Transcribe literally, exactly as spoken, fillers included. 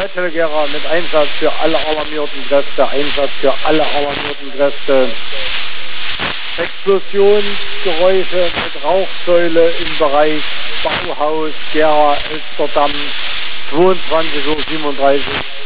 Metal Gera mit Einsatz für alle alarmierten Kräfte, Einsatz für alle alarmierten Kräfte. Explosionsgeräusche mit Rauchsäule im Bereich Bauhaus Gera, Elsterdamm, zweiundzwanzig Uhr siebenunddreißig.